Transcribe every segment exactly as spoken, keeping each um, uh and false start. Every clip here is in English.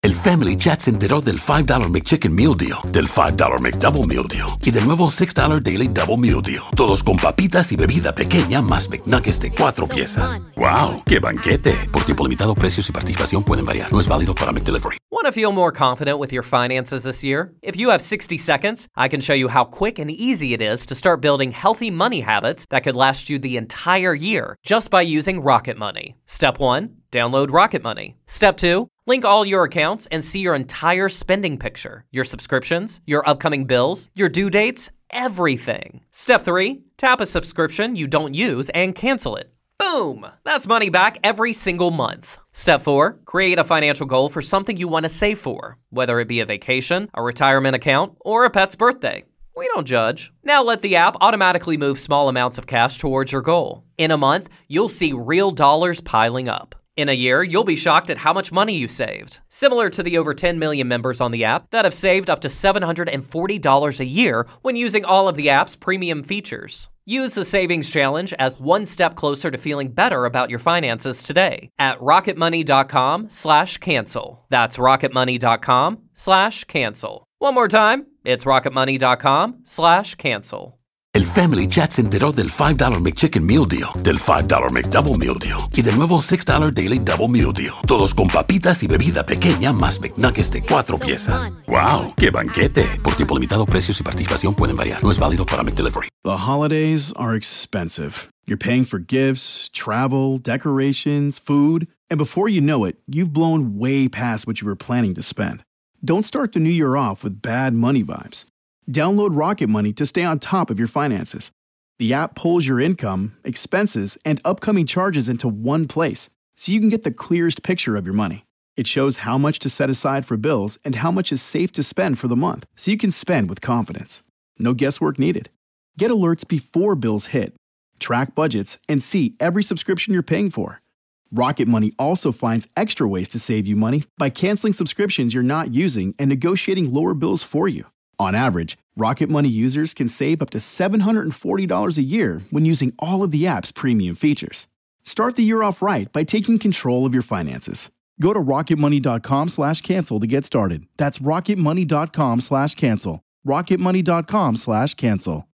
El Family Chat se enteró del five dollar McChicken Meal Deal, del five dollar McDouble Meal Deal y del nuevo six dollar Daily Double Meal Deal. Todos con papitas y bebida pequeña más McNuggets de cuatro piezas. ¡Wow! ¡Qué banquete! Por tiempo limitado, precios y participación pueden variar. No es válido para McDelivery. Want to feel more confident with your finances this year? If you have sixty seconds, I can show you how quick and easy it is to start building healthy money habits that could last you the entire year just by using Rocket Money. Step one, download Rocket Money. Step two, link all your accounts and see your entire spending picture, your subscriptions, your upcoming bills, your due dates, everything. Step three, tap a subscription you don't use and cancel it. Boom! That's money back every single month. Step four, create a financial goal for something you want to save for, whether it be a vacation, a retirement account, or a pet's birthday. We don't judge. Now let the app automatically move small amounts of cash towards your goal. In a month, you'll see real dollars piling up. In a year, you'll be shocked at how much money you saved. Similar to the over ten million members on the app that have saved up to seven hundred forty dollars a year when using all of the app's premium features. Use the Savings Challenge as one step closer to feeling better about your finances today at rocketmoney.com slash cancel. That's rocketmoney.com slash cancel. One more time, it's rocketmoney.com slash cancel. El Family Chat se enteró del five dollar McChicken Meal Deal, del five dollar McDouble Meal Deal y del nuevo six dollar Daily Double Meal Deal. Todos con papitas y bebida pequeña más McNuggets de cuatro piezas. ¡Wow! ¡Qué banquete! Por tiempo limitado, precios y participación pueden variar. No es válido para McDelivery. The holidays are expensive. You're paying for gifts, travel, decorations, food, and before you know it, you've blown way past what you were planning to spend. Don't start the new year off with bad money vibes. Download Rocket Money to stay on top of your finances. The app pulls your income, expenses, and upcoming charges into one place, so you can get the clearest picture of your money. It shows how much to set aside for bills and how much is safe to spend for the month, so you can spend with confidence. No guesswork needed. Get alerts before bills hit. Track budgets and see every subscription you're paying for. Rocket Money also finds extra ways to save you money by canceling subscriptions you're not using and negotiating lower bills for you. On average, Rocket Money users can save up to seven hundred forty dollars a year when using all of the app's premium features. Start the year off right by taking control of your finances. Go to rocketmoney.com slash cancel to get started. That's rocketmoney.com slash cancel. rocketmoney.com slash cancel.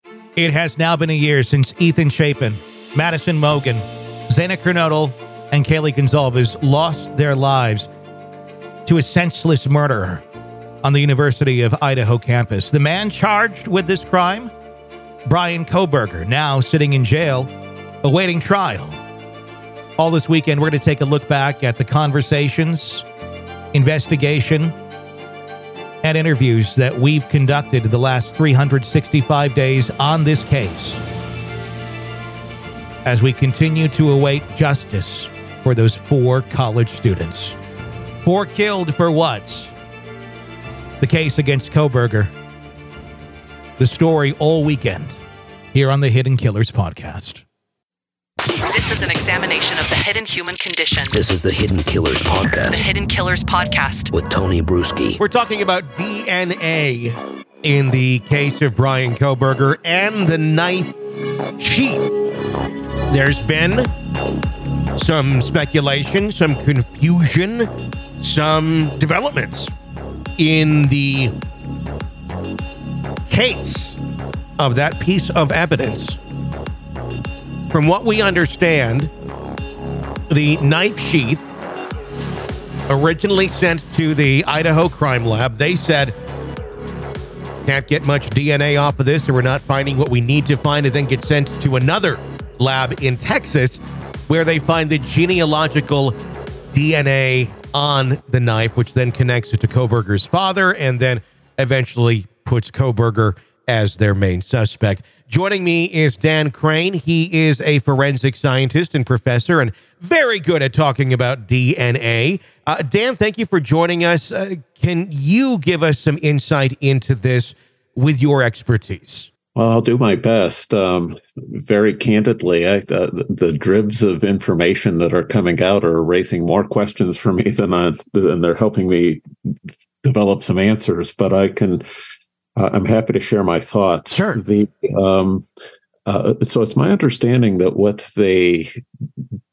It has now been a year since Ethan Chapin, Madison Mogen, Zena Kernodle, and Kaylee Gonzalez lost their lives to a senseless murderer on the University of Idaho campus. The man charged with this crime, Bryan Kohberger, now sitting in jail, awaiting trial. All this weekend, we're going to take a look back at the conversations, investigation, and interviews that we've conducted the last three hundred sixty-five days on this case, as we continue to await justice for those four college students. Four killed for what? The case against Kohberger. The story all weekend here on the Hidden Killers podcast. This is an examination of the hidden human condition. This is the Hidden Killers podcast. The Hidden Killers podcast. With Tony Bruschi. We're talking about D N A in the case of Bryan Kohberger and the knife sheath. There's been some speculation, some confusion, some developments in the case of that piece of evidence. From what we understand, the knife sheath originally sent to the Idaho Crime Lab, they said, can't get much D N A off of this, or we're not finding what we need to find, and then get sent to another lab in Texas, where they find the genealogical D N A on the knife, which then connects it to Kohberger's father and then eventually puts Kohberger as their main suspect. Joining me is Dan Crane. He is a forensic scientist and professor and very good at talking about D N A. Uh, Dan, thank you for joining us. Uh, can you give us some insight into this with your expertise? Well, I'll do my best. Um, very candidly, I, uh, the, the dribs of information that are coming out are raising more questions for me than, I, than they're helping me develop some answers. But I can, uh, I'm happy to share my thoughts. Sure. The, um, uh, so it's my understanding that what they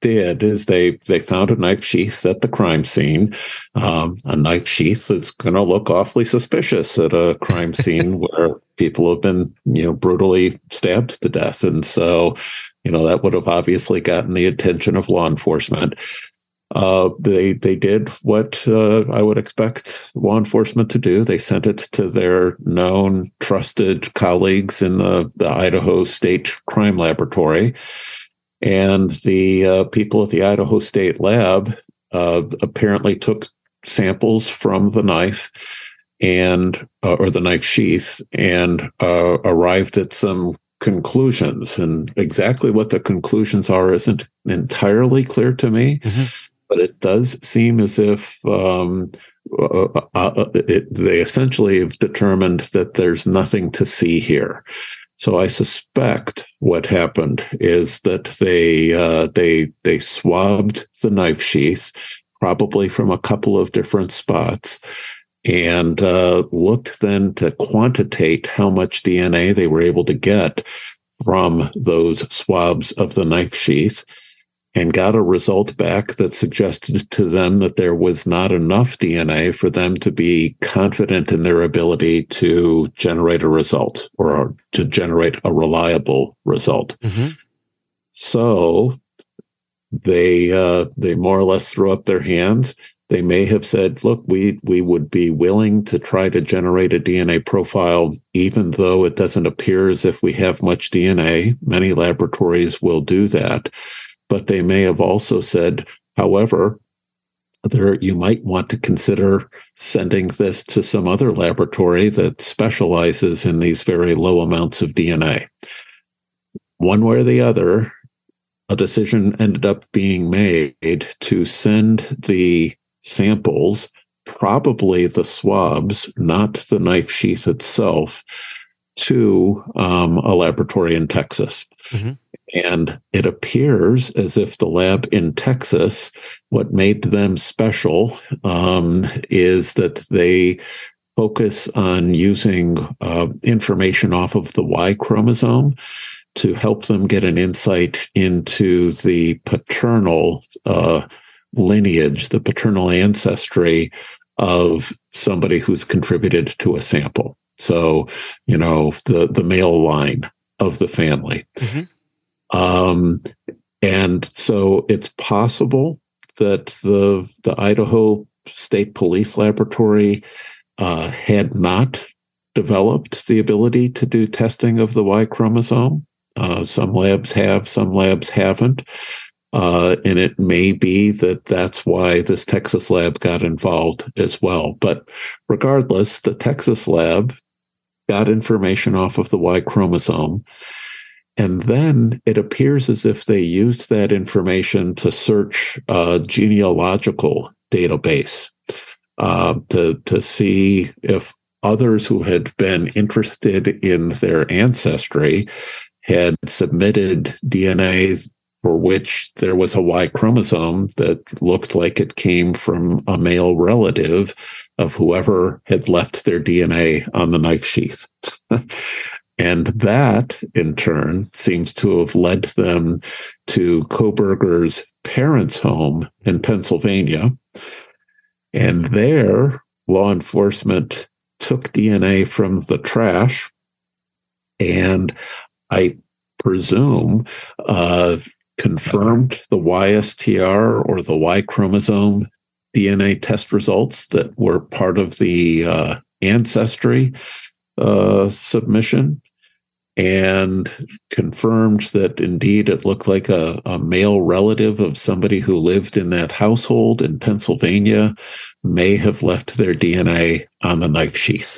did is they they found a knife sheath at the crime scene. Um, a knife sheath is going to look awfully suspicious at a crime scene where people have been, you know, brutally stabbed to death, and so, you know, that would have obviously gotten the attention of law enforcement. Uh, they they did what uh, I would expect law enforcement to do. They sent it to their known, trusted colleagues in the, the Idaho State Crime Laboratory. And the uh, people at the Idaho State Lab uh, apparently took samples from the knife and uh, or the knife sheath and uh, arrived at some conclusions. And exactly what the conclusions are isn't entirely clear to me. Mm-hmm. But it does seem as if um, uh, uh, it, they essentially have determined that there's nothing to see here. So I suspect what happened is that they uh, they they swabbed the knife sheath, probably from a couple of different spots, and uh, looked then to quantitate how much D N A they were able to get from those swabs of the knife sheath, and got a result back that suggested to them that there was not enough D N A for them to be confident in their ability to generate a result or to generate a reliable result. Mm-hmm. So they uh, they more or less threw up their hands. They may have said, look, we we would be willing to try to generate a D N A profile, even though it doesn't appear as if we have much D N A. Many laboratories will do that. But they may have also said, however, there you might want to consider sending this to some other laboratory that specializes in these very low amounts of D N A. One way or the other, a decision ended up being made to send the samples, probably the swabs, not the knife sheath itself, to um, a laboratory in Texas. Mm-hmm. And it appears as if the lab in Texas, what made them special um, is that they focus on using uh, information off of the Y chromosome to help them get an insight into the paternal uh, lineage, the paternal ancestry of somebody who's contributed to a sample. So, you know, the, the male line of the family. Mm-hmm. Um, and so it's possible that the the Idaho State Police Laboratory uh, had not developed the ability to do testing of the Y chromosome. Uh, some labs have, some labs haven't. Uh, and it may be that that's why this Texas lab got involved as well. But regardless, the Texas lab got information off of the Y chromosome. And then it appears as if they used that information to search a genealogical database uh, to, to see if others who had been interested in their ancestry had submitted D N A for which there was a Y chromosome that looked like it came from a male relative of whoever had left their D N A on the knife sheath. And that, in turn, seems to have led them to Kohberger's parents' home in Pennsylvania. And there, law enforcement took D N A from the trash and, I presume, uh, confirmed the Y S T R or the Y chromosome D N A test results that were part of the uh, ancestry uh, submission, and confirmed that indeed it looked like a, a male relative of somebody who lived in that household in Pennsylvania may have left their D N A on the knife sheath.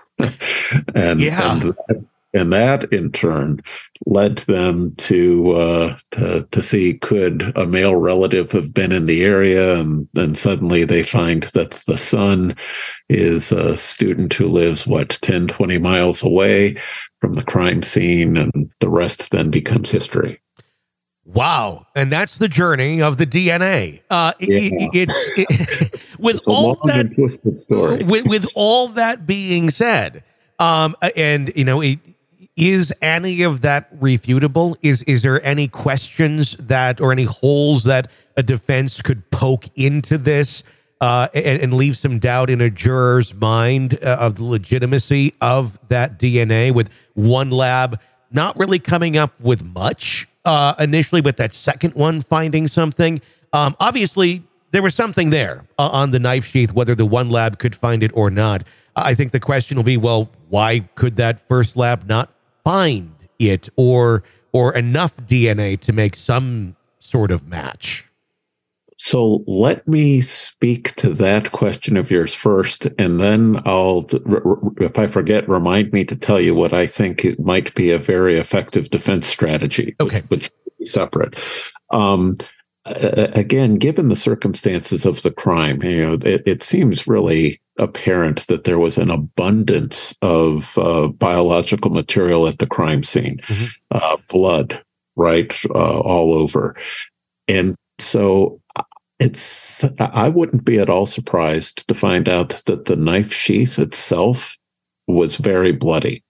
and, yeah. and And that, in turn, led them to uh, to to see, could a male relative have been in the area? And then suddenly they find that the son is a student who lives, what, ten, twenty miles away from the crime scene, and the rest then becomes history. Wow. And that's the journey of the D N A. Uh, yeah. it, it's it, with it's a all long that and twisted story. with, with all that being said, um, and, you know, it, is any of that refutable? Is is there any questions that or any holes that a defense could poke into this uh, and, and leave some doubt in a juror's mind uh, of the legitimacy of that D N A, with one lab not really coming up with much uh, initially, but that second one finding something? Um, obviously, there was something there uh, on the knife sheath, whether the one lab could find it or not. I think the question will be, well, why could that first lab not find it or or enough D N A to make some sort of match? So let me speak to that question of yours first, and then I'll, if I forget, remind me to tell you what I think it might be a very effective defense strategy, okay, which, which is separate. Um, again, given the circumstances of the crime, you know, it, it seems really apparent that there was an abundance of uh, biological material at the crime scene, mm-hmm. uh, blood, right, uh, all over, and so. It's. I wouldn't be at all surprised to find out that the knife sheath itself was very bloody,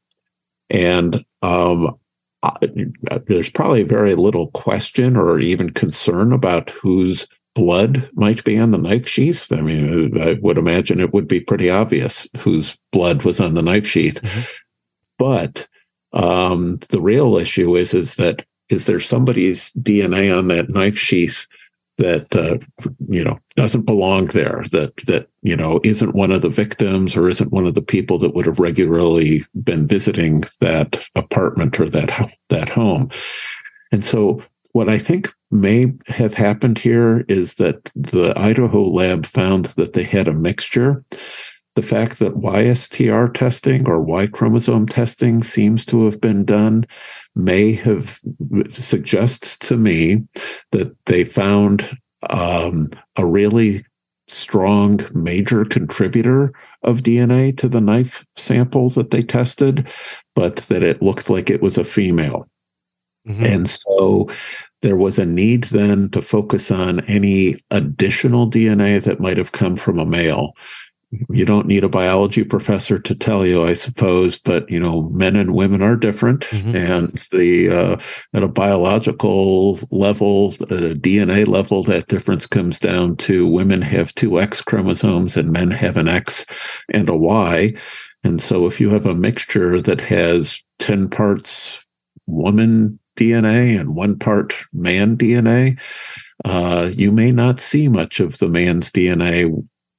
and um, I, there's probably very little question or even concern about whose blood might be on the knife sheath. I mean, I would imagine it would be pretty obvious whose blood was on the knife sheath. Mm-hmm. But um, the real issue is is that is there somebody's D N A on that knife sheath that, uh, you know, doesn't belong there, that, that, you know, isn't one of the victims or isn't one of the people that would have regularly been visiting that apartment or that, that home. And so what I think may have happened here is that the Idaho lab found that they had a mixture. The fact that Y S T R testing or Y chromosome testing seems to have been done may have suggests to me that they found um, a really strong major contributor of D N A to the knife sample that they tested, but that it looked like it was a female. Mm-hmm. And so there was a need then to focus on any additional D N A that might have come from a male. You don't need a biology professor to tell you, I suppose, but, you know, men and women are different. Mm-hmm. And the uh, at a biological level, at a D N A level, that difference comes down to women have two X chromosomes and men have an X and a Y. And so if you have a mixture that has ten parts woman D N A and one part man D N A, uh, you may not see much of the man's D N A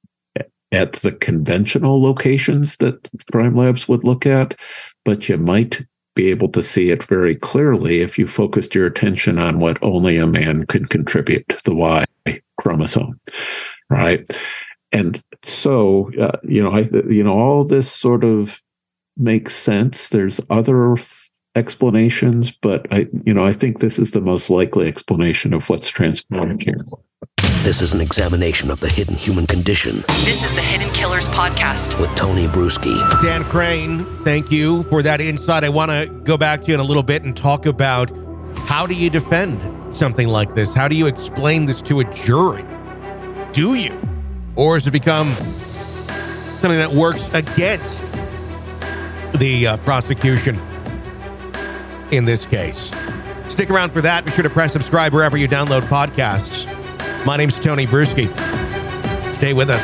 at the conventional locations that crime labs would look at, but you might be able to see it very clearly if you focused your attention on what only a man could contribute, the Y chromosome, right? And so, uh, you know, I, you know, all this sort of makes sense. There's other explanations, but I, you know, I think this is the most likely explanation of what's transpiring here. This is an examination of the hidden human condition. This is the Hidden Killers Podcast with Tony Brueski. Dan Crane, thank you for that insight. I want to go back to you in a little bit and talk about how do you defend something like this? How do you explain this to a jury? Do you? Or has it become something that works against the uh, prosecution in this case? Stick around for that. Be sure to press subscribe wherever you download podcasts. My name's Tony Brueski. Stay with us.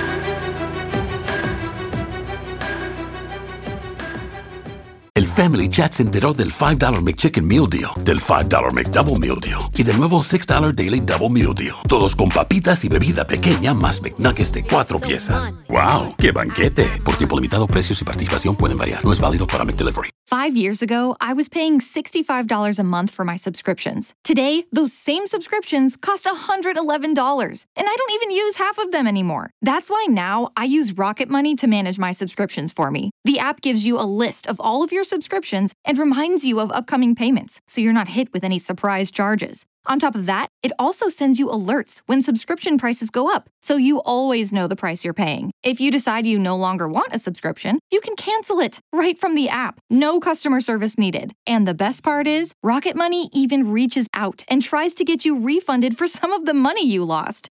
El Family Chat se enteró del five dollar McChicken Meal Deal, del five dollar McDouble Meal Deal y del nuevo six dollar Daily Double Meal Deal. Todos con papitas y bebida pequeña más McNuggets de cuatro piezas. ¡Wow! ¡Qué banquete! Por tiempo limitado, precios y participación pueden variar. No es válido para McDelivery. Five years ago, I was paying sixty-five dollars a month for my subscriptions. Today, those same subscriptions cost one hundred eleven dollars, and I don't even use half of them anymore. That's why now I use Rocket Money to manage my subscriptions for me. The app gives you a list of all of your subscriptions and reminds you of upcoming payments, so you're not hit with any surprise charges. On top of that, it also sends you alerts when subscription prices go up, so you always know the price you're paying. If you decide you no longer want a subscription, you can cancel it right from the app. No customer service needed. And the best part is, Rocket Money even reaches out and tries to get you refunded for some of the money you lost.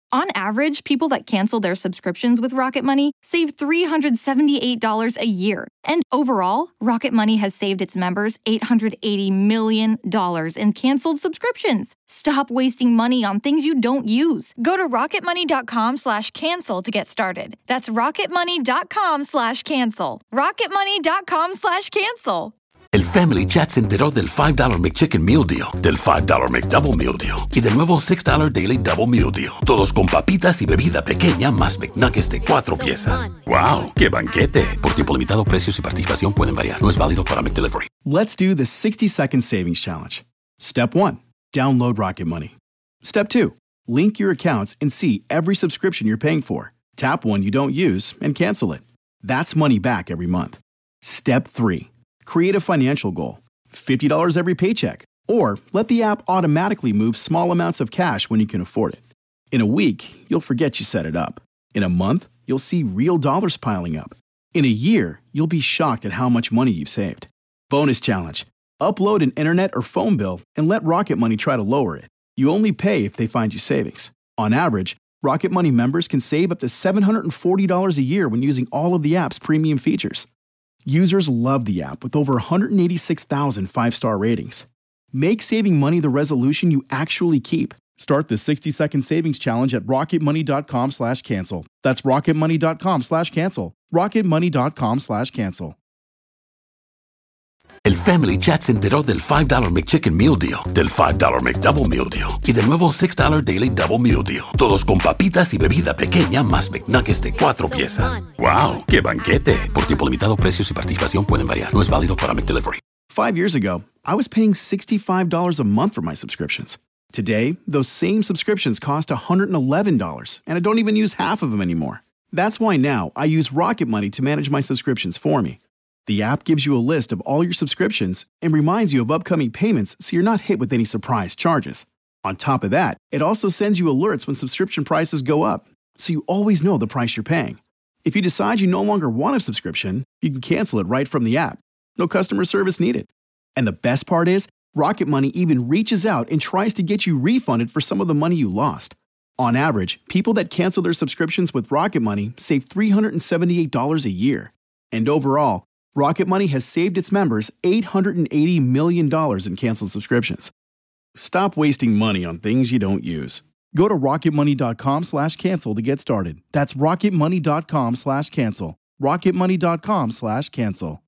On average, people that cancel their subscriptions with Rocket Money save three hundred seventy-eight dollars a year. And overall, Rocket Money has saved its members eight hundred eighty million dollars in canceled subscriptions. Stop wasting money on things you don't use. Go to rocketmoney.com slash cancel to get started. That's rocketmoney.com slash cancel. rocketmoney.com slash cancel. El Family Chat se enteró del five dollar McChicken Meal Deal, del five dollar McDouble Meal Deal y del nuevo six dollar Daily Double Meal Deal. Todos con papitas y bebida pequeña más McNuggets de cuatro piezas. ¡Wow! ¡Qué banquete! Por tiempo limitado, precios y participación pueden variar. No es válido para McDelivery. Let's do the sixty second savings challenge. Step one, download Rocket Money. Step two, link your accounts and see every subscription you're paying for. Tap one you don't use and cancel it. That's money back every month. Step three, create a financial goal, fifty dollars every paycheck, or let the app automatically move small amounts of cash when you can afford it. In a week, you'll forget you set it up. In a month, you'll see real dollars piling up. In a year, you'll be shocked at how much money you've saved. Bonus challenge. Upload an internet or phone bill and let Rocket Money try to lower it. You only pay if they find you savings. On average, Rocket Money members can save up to seven hundred forty dollars a year when using all of the app's premium features. Users love the app with over one hundred eighty-six thousand five-star ratings. Make saving money the resolution you actually keep. Start the sixty second savings challenge at rocketmoney.com slash cancel. That's rocketmoney.com slash cancel. rocketmoney.com slash cancel. El Family Chat se enteró del five dollar McChicken Meal Deal, del five dollar McDouble Meal Deal y del nuevo six dollar Daily Double Meal Deal. Todos con papitas y bebida pequeña más McNuggets de cuatro piezas. ¡Wow! ¡Qué banquete! Por tiempo limitado, precios y participación pueden variar. No es válido para McDelivery. Five years ago, I was paying sixty-five dollars a month for my subscriptions. Today, those same subscriptions cost one hundred eleven dollars, and I don't even use half of them anymore. That's why now I use Rocket Money to manage my subscriptions for me. The app gives you a list of all your subscriptions and reminds you of upcoming payments so you're not hit with any surprise charges. On top of that, it also sends you alerts when subscription prices go up, so you always know the price you're paying. If you decide you no longer want a subscription, you can cancel it right from the app. No customer service needed. And the best part is, Rocket Money even reaches out and tries to get you refunded for some of the money you lost. On average, people that cancel their subscriptions with Rocket Money save three hundred seventy-eight dollars a year. And overall, Rocket Money has saved its members eight hundred eighty million dollars in canceled subscriptions. Stop wasting money on things you don't use. Go to rocketmoney.com slash cancel to get started. That's rocketmoney.com slash cancel. rocketmoney.com slash cancel.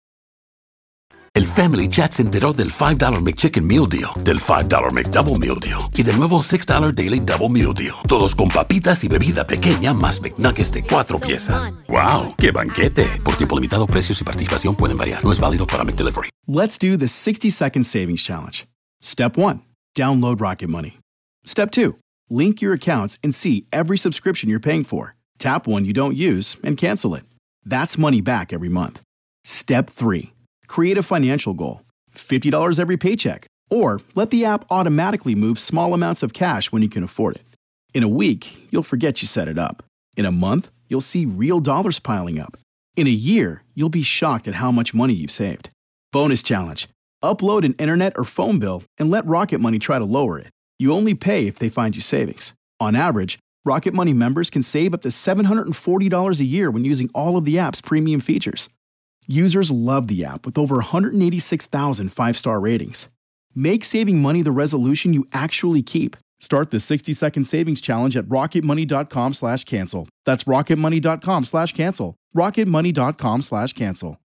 El Family Chat se enteró del five dollar McChicken Meal Deal, del five dollar McDouble Meal Deal y del nuevo six dollar Daily Double Meal Deal. Todos con papitas y bebida pequeña más McNuggets de cuatro piezas. ¡Wow! ¡Qué banquete! Por tiempo limitado, precios y participación pueden variar. No es válido para McDelivery. Let's do the sixty second savings challenge. Step one, download Rocket Money. Step two, link your accounts and see every subscription you're paying for. Tap one you don't use and cancel it. That's money back every month. Step three, create a financial goal, fifty dollars every paycheck, or let the app automatically move small amounts of cash when you can afford it. In a week, you'll forget you set it up. In a month, you'll see real dollars piling up. In a year, you'll be shocked at how much money you've saved. Bonus challenge. Upload an internet or phone bill and let Rocket Money try to lower it. You only pay if they find you savings. On average, Rocket Money members can save up to seven hundred forty dollars a year when using all of the app's premium features. Users love the app with over one hundred eighty-six thousand five-star ratings. Make saving money the resolution you actually keep. Start the sixty second savings challenge at rocketmoney.com slash cancel. That's rocketmoney.com slash cancel. rocketmoney.com slash cancel.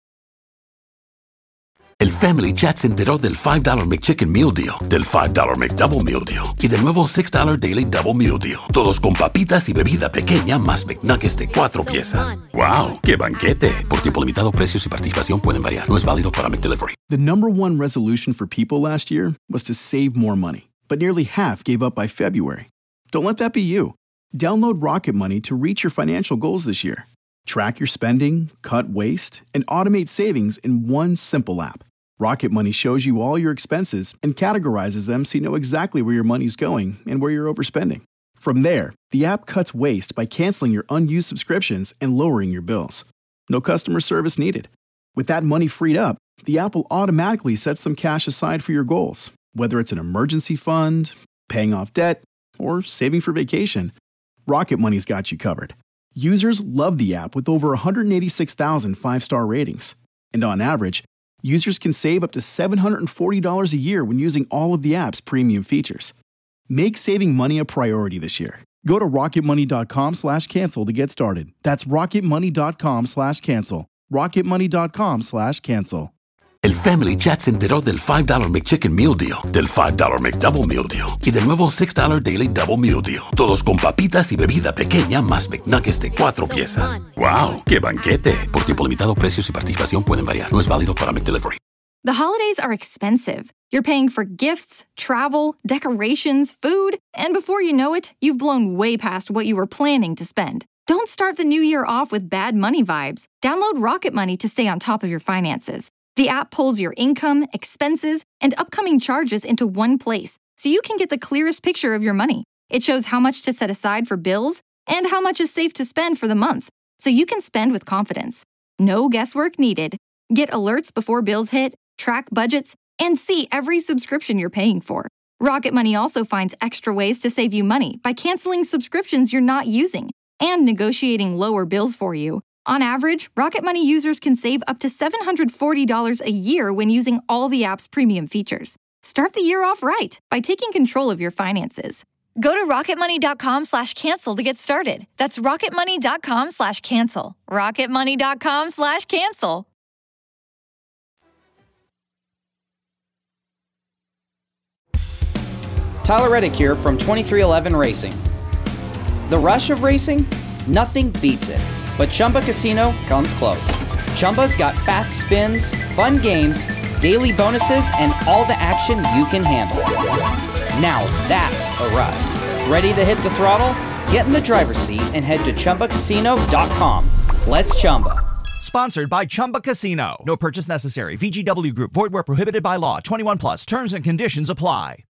El Family Chat se enteró del five dollar McChicken Meal Deal, del five dollar McDouble Meal Deal y del nuevo six dollar Daily Double Meal Deal. Todos con papitas y bebida pequeña más McNuggets de cuatro piezas. ¡Wow! ¡Qué banquete! Por tiempo limitado, precios y participación pueden variar. No es válido para McDelivery. The number one resolution for people last year was to save more money, but nearly half gave up by February. Don't let that be you. Download Rocket Money to reach your financial goals this year. Track your spending, cut waste, and automate savings in one simple app. Rocket Money shows you all your expenses and categorizes them so you know exactly where your money's going and where you're overspending. From there, the app cuts waste by canceling your unused subscriptions and lowering your bills. No customer service needed. With that money freed up, the app will automatically set some cash aside for your goals, whether it's an emergency fund, paying off debt, or saving for vacation. Rocket Money's got you covered. Users love the app with over one hundred eighty-six thousand five-star ratings. And on average, users can save up to seven hundred forty dollars a year when using all of the app's premium features. Make saving money a priority this year. Go to rocketmoney.com slash cancel to get started. That's rocketmoney.com slash cancel. rocketmoney.com slash cancel. El Family Chat se enteró del five dollar McChicken Meal Deal, del five dollar McDouble Meal Deal y del nuevo six dollar Daily Double Meal Deal. Todos con papitas y bebida pequeña más McNuggets de cuatro piezas. ¡Wow! ¡Qué banquete! Por tiempo limitado, precios y participación pueden variar. No es válido para McDelivery. The holidays are expensive. You're paying for gifts, travel, decorations, food, and before you know it, you've blown way past what you were planning to spend. Don't start the new year off with bad money vibes. Download Rocket Money to stay on top of your finances. The app pulls your income, expenses, and upcoming charges into one place, so you can get the clearest picture of your money. It shows how much to set aside for bills and how much is safe to spend for the month, so you can spend with confidence. No guesswork needed. Get alerts before bills hit, track budgets, and see every subscription you're paying for. Rocket Money also finds extra ways to save you money by canceling subscriptions you're not using and negotiating lower bills for you. On average, Rocket Money users can save up to seven hundred forty dollars a year when using all the app's premium features. Start the year off right by taking control of your finances. Go to rocketmoney.com slash cancel to get started. That's rocketmoney.com slash cancel. rocketmoney.com slash cancel. Tyler Reddick here from twenty-three eleven Racing. The rush of racing? Nothing beats it. But Chumba Casino comes close. Chumba's got fast spins, fun games, daily bonuses, and all the action you can handle. Now that's a ride. Ready to hit the throttle? Get in the driver's seat and head to chumba casino dot com. Let's Chumba. Sponsored by Chumba Casino. No purchase necessary. V G W Group. Void where prohibited by law. twenty-one plus. Terms and conditions apply.